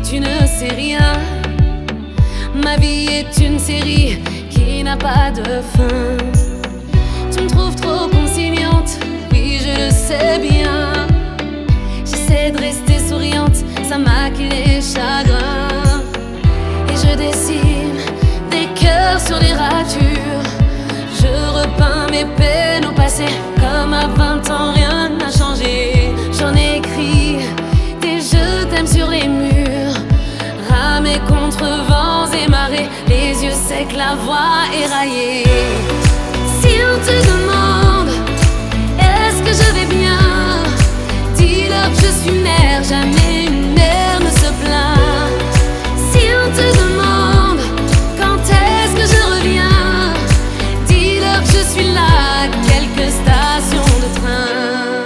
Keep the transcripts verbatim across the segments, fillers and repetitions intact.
tu ne sais rien. Ma vie est une série qui n'a pas de fin. Tu me trouves trop conciliante, oui je le sais bien. J'essaie de rester souriante, ça maquille les chagrins. Et je dessine des cœurs sur les ratures. Je repeins mes peines au passé, comme à vingt ans rien n'a changé. J'en ai écrit des je t'aime sur les murs, ramé contre vents et marées, les yeux secs, la voix éraillée. Si on te demande est-ce que je vais bien, dis-leur que je suis mère, jamais une mère ne se plaint. Si on te demande quand est-ce que je reviens, dis-leur que je suis là à quelques stations de train.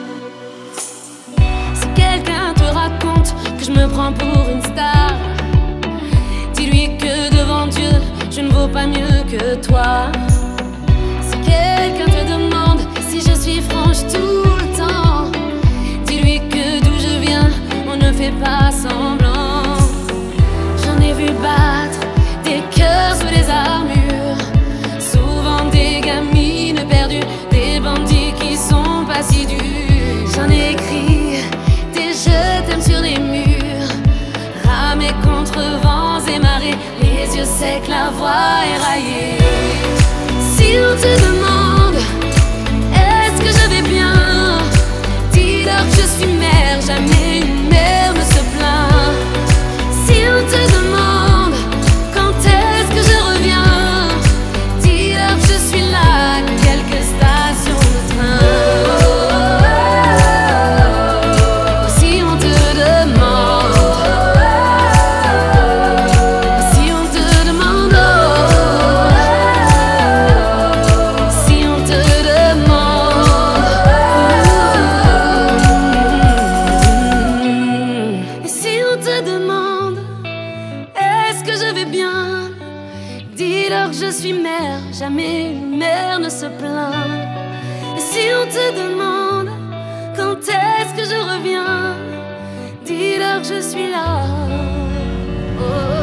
Si quelqu'un te raconte que je me prends pour une star, dis-lui que devant Dieu je ne vaux pas mieux que toi. Si quelqu'un te demande si je suis franche tout le temps, dis-lui que d'où je viens on ne fait pas semblant. J'en ai vu battre des cœurs sous les armures, souvent des gamines perdues, des bandits qui sont pas si durs. J'en ai écrit des je t'aime sur les murs, ramé contre vents et marées, les yeux secs, la voix éraillée. Si on te demande est-ce que je vais bien, dis-leur que je suis mère, jamais une mère ne se plaint. Si on te demande quand est-ce que je reviens, dis-leur que je suis là à quelques stations de train. Si on te demande, si on te demande, si on te demande, et si on te demande est-ce que je vais bien, dis-leur que je suis mère, jamais une mère ne se plaint. Et si on te demande quand est-ce que je reviens, dis-leur que je suis là. Oh.